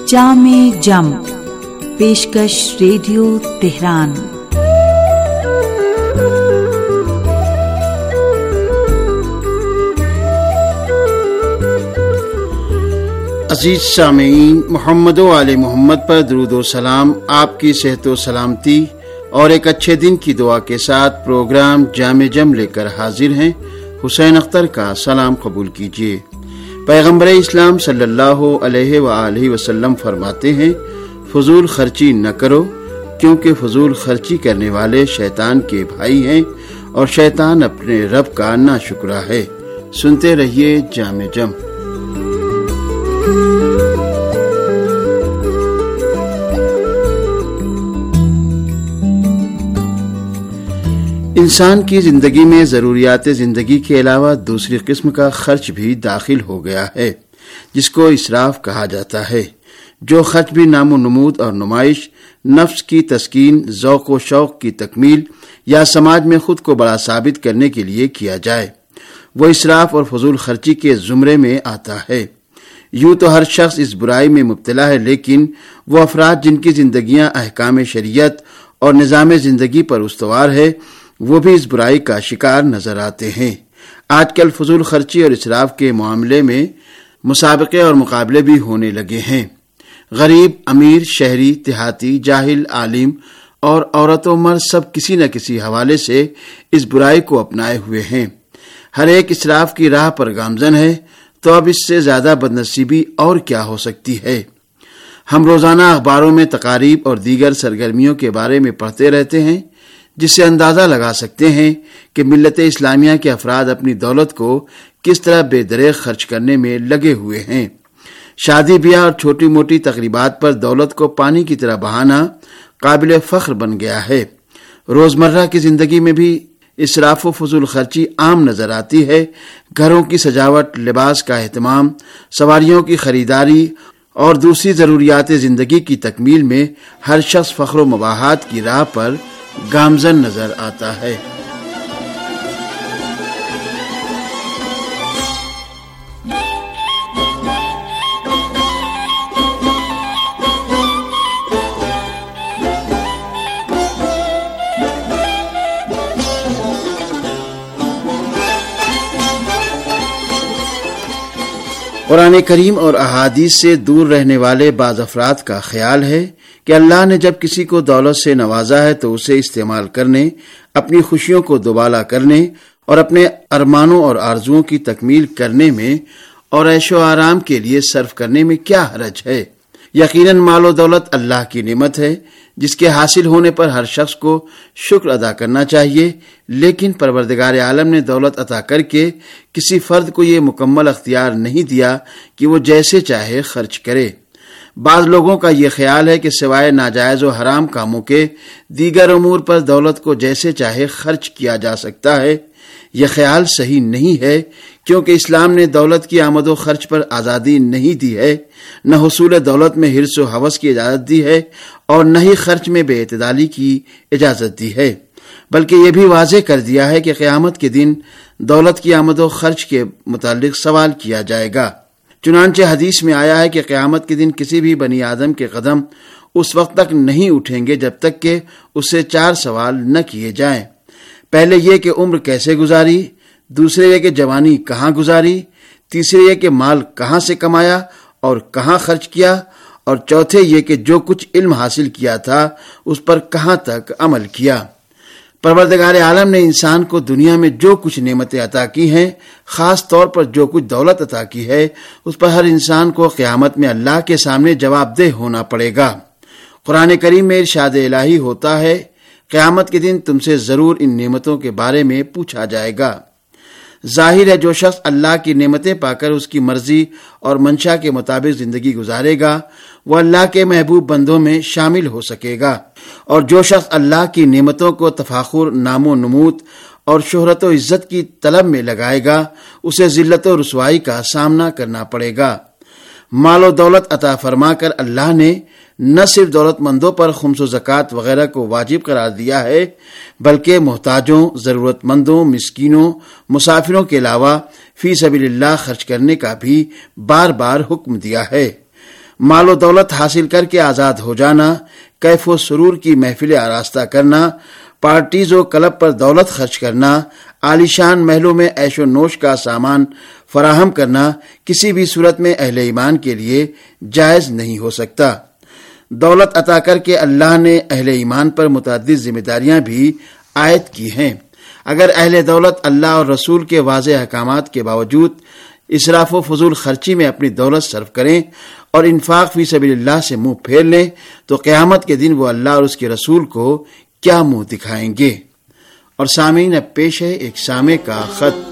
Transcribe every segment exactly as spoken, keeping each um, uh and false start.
جام جم پیشکش radio Tehran. عزیز سامعین، محمد و آل محمد پر درود و سلام، آپ کی صحت و سلامتی اور ایک اچھے دن کی دعا کے ساتھ پروگرام جام جم لے کر حاضر ہیں۔ حسین اختر کا سلام قبول کیجیے۔ پیغمبر اسلام صلی اللہ علیہ وآلہ وسلم فرماتے ہیں، فضول خرچی نہ کرو، کیونکہ فضول خرچی کرنے والے شیطان کے بھائی ہیں اور شیطان اپنے رب کا ناشکرا ہے۔ سنتے رہیے جام جم۔ انسان کی زندگی میں ضروریات زندگی کے علاوہ دوسری قسم کا خرچ بھی داخل ہو گیا ہے، جس کو اسراف کہا جاتا ہے، جو خرچ بھی نام و نمود اور نمائش، نفس کی تسکین، ذوق و شوق کی تکمیل یا سماج میں خود کو بڑا ثابت کرنے کے لیے کیا جائے، وہ اسراف اور فضول خرچی کے زمرے میں آتا ہے۔ یوں تو ہر شخص اس برائی میں مبتلا ہے، لیکن وہ افراد جن کی زندگیاں احکام شریعت اور نظام زندگی پر استوار ہے، وہ بھی اس برائی کا شکار نظر آتے ہیں۔ آج کل فضول خرچی اور اسراف کے معاملے میں مسابقے اور مقابلے بھی ہونے لگے ہیں۔ غریب، امیر، شہری، دیہاتی، جاہل، عالم اور عورت و مرد سب کسی نہ کسی حوالے سے اس برائی کو اپنائے ہوئے ہیں۔ ہر ایک اسراف کی راہ پر گامزن ہے، تو اب اس سے زیادہ بدنصیبی اور کیا ہو سکتی ہے۔ ہم روزانہ اخباروں میں تقاریب اور دیگر سرگرمیوں کے بارے میں پڑھتے رہتے ہیں، جس سے اندازہ لگا سکتے ہیں کہ ملت اسلامیہ کے افراد اپنی دولت کو کس طرح بے دریغ خرچ کرنے میں لگے ہوئے ہیں۔ شادی بیاہ اور چھوٹی موٹی تقریبات پر دولت کو پانی کی طرح بہانا قابل فخر بن گیا ہے۔ روزمرہ کی زندگی میں بھی اسراف و فضول خرچی عام نظر آتی ہے۔ گھروں کی سجاوٹ، لباس کا اہتمام، سواریوں کی خریداری اور دوسری ضروریات زندگی کی تکمیل میں ہر شخص فخر و مباحات کی راہ پر گامزن نظر آتا ہے۔ قرآن کریم اور احادیث سے دور رہنے والے بعض افراد کا خیال ہے کہ اللہ نے جب کسی کو دولت سے نوازا ہے تو اسے استعمال کرنے، اپنی خوشیوں کو دوبالا کرنے اور اپنے ارمانوں اور آرزوؤں کی تکمیل کرنے میں اور عیش و آرام کے لیے صرف کرنے میں کیا حرج ہے۔ یقیناً مال و دولت اللہ کی نعمت ہے، جس کے حاصل ہونے پر ہر شخص کو شکر ادا کرنا چاہیے، لیکن پروردگار عالم نے دولت عطا کر کے کسی فرد کو یہ مکمل اختیار نہیں دیا کہ وہ جیسے چاہے خرچ کرے۔ بعض لوگوں کا یہ خیال ہے کہ سوائے ناجائز و حرام کاموں کے دیگر امور پر دولت کو جیسے چاہے خرچ کیا جا سکتا ہے۔ یہ خیال صحیح نہیں ہے، کیونکہ اسلام نے دولت کی آمد و خرچ پر آزادی نہیں دی ہے، نہ حصول دولت میں حرص و ہوس کی اجازت دی ہے اور نہ ہی خرچ میں بے اعتدالی کی اجازت دی ہے، بلکہ یہ بھی واضح کر دیا ہے کہ قیامت کے دن دولت کی آمد و خرچ کے متعلق سوال کیا جائے گا۔ چنانچہ حدیث میں آیا ہے کہ قیامت کے دن کسی بھی بنی آدم کے قدم اس وقت تک نہیں اٹھیں گے جب تک کہ اس سے چار سوال نہ کیے جائیں۔ پہلے یہ کہ عمر کیسے گزاری، دوسرے یہ کہ جوانی کہاں گزاری، تیسرے یہ کہ مال کہاں سے کمایا اور کہاں خرچ کیا، اور چوتھے یہ کہ جو کچھ علم حاصل کیا تھا اس پر کہاں تک عمل کیا۔ پروردگار عالم نے انسان کو دنیا میں جو کچھ نعمتیں عطا کی ہیں، خاص طور پر جو کچھ دولت عطا کی ہے، اس پر ہر انسان کو قیامت میں اللہ کے سامنے جواب دہ ہونا پڑے گا۔ قرآن کریم میں ارشاد الہی ہوتا ہے، قیامت کے دن تم سے ضرور ان نعمتوں کے بارے میں پوچھا جائے گا۔ ظاہر ہے جو شخص اللہ کی نعمتیں پا کر اس کی مرضی اور منشا کے مطابق زندگی گزارے گا، وہ اللہ کے محبوب بندوں میں شامل ہو سکے گا، اور جو شخص اللہ کی نعمتوں کو تفاخر، نام و نمود اور شہرت و عزت کی طلب میں لگائے گا، اسے ذلت و رسوائی کا سامنا کرنا پڑے گا۔ مال و دولت عطا فرما کر اللہ نے نہ صرف دولت مندوں پر خمس و زکوٰۃ وغیرہ کو واجب قرار دیا ہے، بلکہ محتاجوں، ضرورت مندوں، مسکینوں، مسافروں کے علاوہ فی سبیل اللہ خرچ کرنے کا بھی بار بار حکم دیا ہے۔ मालो दौलत हासिल करके आज़ाद हो जाना, कैफ व सुरूर की महफिल आरास्ता करना, पार्टीज व क्लब पर दौलत खर्च करना, आलीशान महलों में ऐशो नोश का सामान फराहम करना किसी भी सूरत में अहले ईमान के लिए जायज़ नहीं हो सकता। दौलत अता करके अल्लाह ने अहले ईमान पर मुतअद्दिद जिम्मेदारियां भी आयद की हैं। अगर अहले दौलत अल्लाह और रसूल के वाज़ेह अहकामात के बावजूद इसराफ व फजूल खर्ची में अपनी दौलत सर्फ करें और इन्फाक फी सबीलिल्लाह से मुंह फेर लें तो क़यामत के दिन वो अल्लाह और उसके रसूल को क्या मुंह दिखाएंगे। और सामीन, अब पेश है एक सामे का खत।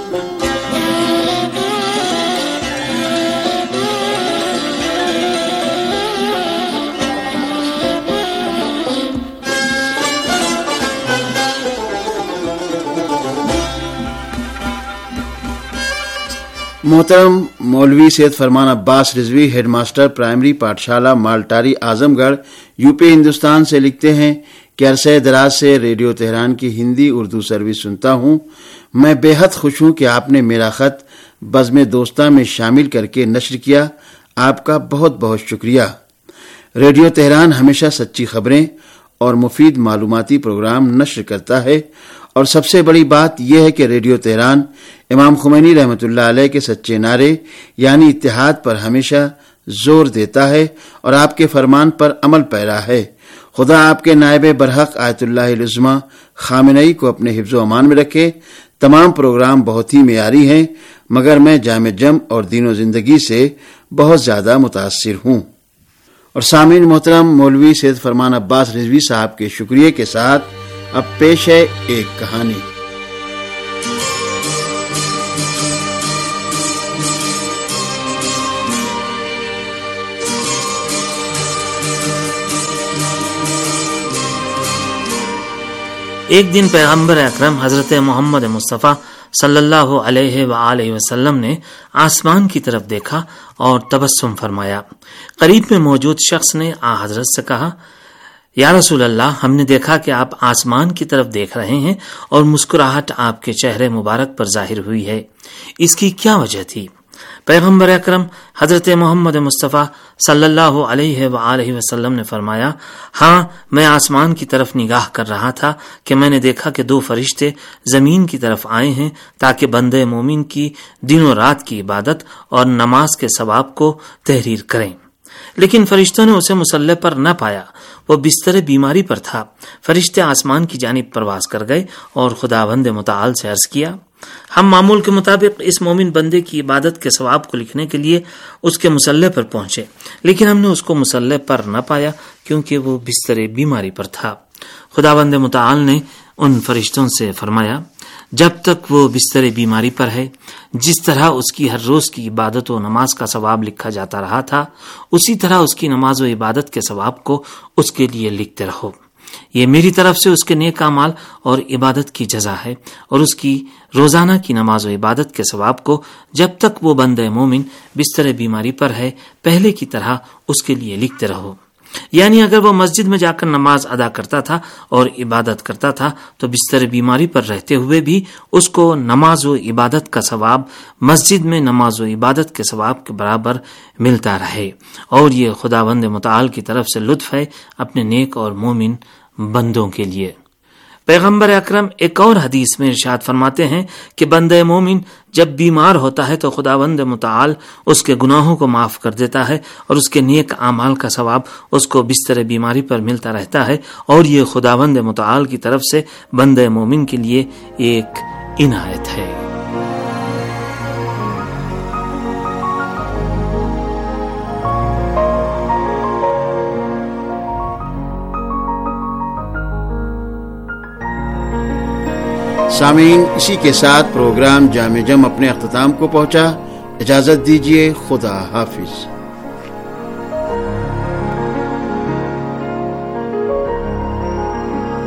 मोहतरम मौलवी सैयद फरमान अब्बास रिजवी, हेडमास्टर प्राइमरी पाठशाला मालटारी आजमगढ़, यूपी हिंदुस्तान से लिखते हैं कि अरसे दराज से रेडियो तेहरान की हिंदी उर्दू सर्विस सुनता हूं। मैं बेहद खुश हूं कि आपने मेरा खत बज़्म दोस्ता में शामिल करके नश्र किया। आपका बहुत बहुत शुक्रिया। रेडियो तेहरान हमेशा सच्ची खबरें और मुफीद मालूमाती प्रोग्राम नश्र करता है, और सबसे बड़ी बात यह है कि रेडियो तेहरान इमाम खुमैनी रहमतुल्लाह अलैह के सच्चे नारे यानी इत्तिहाद पर हमेशा जोर देता है और आपके फरमान पर अमल पैरा है। खुदा आपके नायब बरहक आयतुल्लाह उज़्मा खामेनई को अपने हिफ्ज़ व अमान में रखे। तमाम प्रोग्राम बहुत ही मेयारी हैं, मगर मैं जामे जम और दीनो जिंदगी से बहुत ज़्यादा मुतासिर हूँ। और सामीन मोहतरम मौलवी सैयद फरमान अब्बास रिजवी साहब के शुक्रिया के साथ अब पेश है एक कहानी। एक दिन पैगंबर अकरम हजरत मोहम्मद मुस्तफ़ा सल्लल्लाहु अलैहि व आलिहि वसल्लम ने आसमान की तरफ देखा और तबस्सुम फरमाया। करीब में मौजूद शख्स ने आ हजरत से कहा, या रसूल अल्लाह, हमने देखा कि आप आसमान की तरफ देख रहे हैं और मुस्कुराहट आपके चेहरे मुबारक पर जाहिर हुई है, इसकी क्या वजह थी? पैगंबर अकरम हजरत मोहम्मद मुस्तफ़ा सल्लल्लाहु अलैहि व आलिहि वसल्लम ने फरमाया, हाँ, मैं आसमान की तरफ निगाह कर रहा था कि मैंने देखा कि दो फरिश्ते जमीन की तरफ आए हैं ताकि बंदे मोमिन की दिनों रात की इबादत और नमाज के सवाब को तहरीर करें। लेकिन फरिश्तों ने उसे मुसल्ले पर न पाया, वो बिस्तर बीमारी पर था। फरिश्ते आसमान की जानिब परवास कर गए और खुदावंद मुताल से अर्ज किया, हम मामूल के मुताबिक इस मोमिन बंदे की इबादत के सवाब को लिखने के लिए उसके मुसल्ले पर पहुंचे, लेकिन हमने उसको मुसल्ले पर न पाया क्योंकि वो बिस्तर बीमारी पर था। खुदावंद मुताल ने उन फरिश्तों से फरमाया, जब तक वो बिस्तर बीमारी पर है, जिस तरह उसकी हर रोज की इबादत व नमाज का सवाब लिखा जाता रहा था, उसी तरह उसकी नमाज व इबादत के सवाब को उसके लिए लिखते रहो। ये मेरी तरफ से उसके नेक अमाल और इबादत की जजा है, और उसकी रोजाना की नमाज व इबादत के सवाब को जब तक वो बंदे मोमिन बिस्तर बीमारी पर है, पहले की तरह उसके लिए लिखते रहो। यानी अगर वो मस्जिद में जाकर नमाज अदा करता था और इबादत करता था तो बिस्तर बीमारी पर रहते हुए भी उसको नमाज व इबादत का सवाब मस्जिद में नमाज व इबादत के सवाब के बराबर मिलता रहे। और ये खुदावंद मुताल की तरफ से लुत्फ है अपने नेक और मोमिन बंदों के लिए। पैगंबर अकरम एक और हदीस में इरशाद फरमाते हैं कि बंदे मोमिन जब बीमार होता है तो खुदावंद मुताल उसके गुनाहों को माफ कर देता है और उसके नेक आमाल का सवाब उसको बिस्तर बीमारी पर मिलता रहता है। और ये खुदावंद मुताल की तरफ से बंदे मोमिन के लिए एक इनायत है। सामीन, इसी के साथ प्रोग्राम जामे जम अपने अख्ताम को पहुंचा। इजाजत दीजिए, खुदा हाफिज।